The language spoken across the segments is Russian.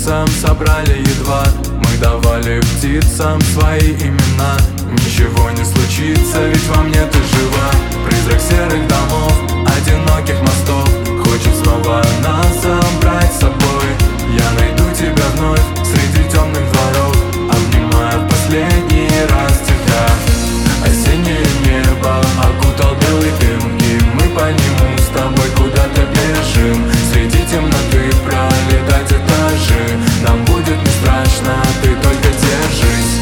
птицам собрали едва. Мы давали птицам свои имена. Ничего не случится, ведь во мне ты жива. Призрак серых домов, одиноких мостов хочет снова нас забрать с собой. Я найду тебя вновь среди темных дворов, обнимая в последний раз тебя. Осеннее небо окутал белый дым, и мы по нему с тобой куда-то бежим. Среди темноты пролетать этажи, нам будет не страшно, ты только держись.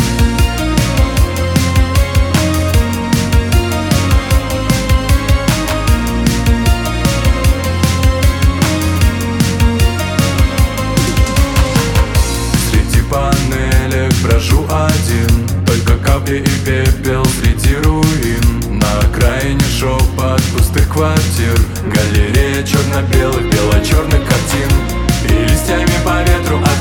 Среди панелек брожу один, только капли и пепел среди руин. На окраине шепот пустых квартир, галерея черно-белых, бело-черных картин. И листьями по ветру